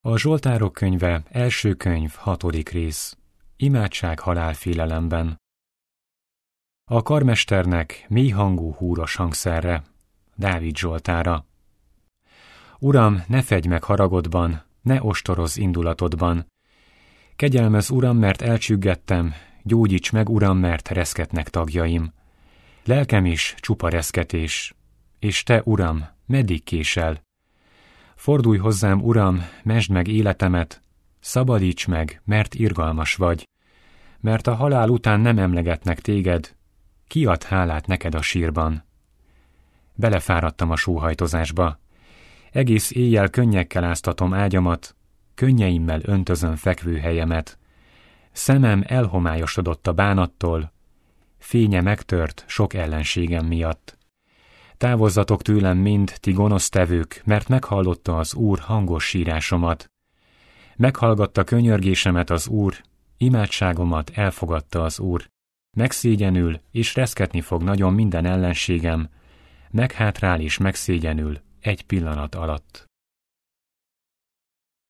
A Zsoltárok könyve, első könyv, 6. rész. Imádság halálfélelemben. A karmesternek mély hangú húros hangszerre. Dávid Zsoltára. Uram, ne fegy meg haragodban, ne ostorozz indulatodban. Kegyelmez, Uram, mert elcsüggettem, gyógyíts meg, Uram, mert reszketnek tagjaim. Lelkem is csupa reszketés, és te, Uram, meddig késel? Fordulj hozzám, Uram, mesd meg életemet, szabadíts meg, mert irgalmas vagy, mert a halál után nem emlegetnek téged, ki ad hálát neked a sírban? Belefáradtam a sóhajtozásba, egész éjjel könnyekkel áztatom ágyamat, könnyeimmel öntözöm fekvőhelyemet, szemem elhomályosodott a bánattól, fénye megtört sok ellenségem miatt. Távozzatok tőlem mind, ti gonosztevők, mert meghallotta az Úr hangos sírásomat. Meghallgatta könyörgésemet az Úr, imádságomat elfogadta az Úr. Megszégyenül, és reszketni fog nagyon minden ellenségem, meghátrál és megszégyenül egy pillanat alatt.